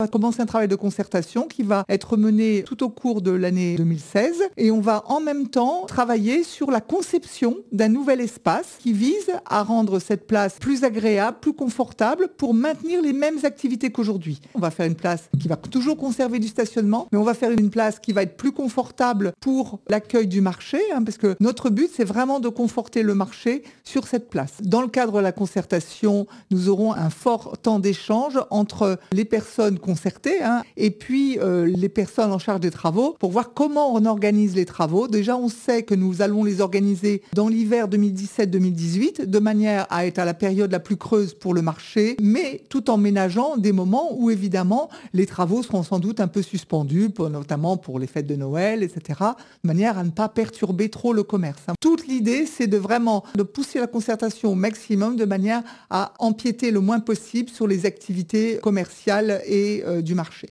On va commencer un travail de concertation qui va être mené tout au cours de l'année 2016 et on va en même temps travailler sur la conception d'un nouvel espace qui vise à rendre cette place plus agréable, plus confortable pour maintenir les mêmes activités qu'aujourd'hui. On va faire une place qui va toujours conserver du stationnement, mais on va faire une place qui va être plus confortable pour l'accueil du marché, parce que notre but, c'est vraiment de conforter le marché sur cette place. Dans le cadre de la concertation, nous aurons un fort temps d'échange entre les personnes concertées et puis les personnes en charge des travaux pour voir comment on organise les travaux. Déjà, on sait que nous allons les organiser dans l'hiver 2017-2018 de manière à être à la période la plus creuse pour le marché, mais tout en ménageant des moments où évidemment les travaux seront sans doute un peu suspendus, notamment pour les fêtes de Noël, etc., de manière à ne pas perturber trop le commerce. Toute l'idée, c'est de vraiment de pousser la concertation au maximum de manière à empiéter le moins possible sur les activités commerciales et du marché.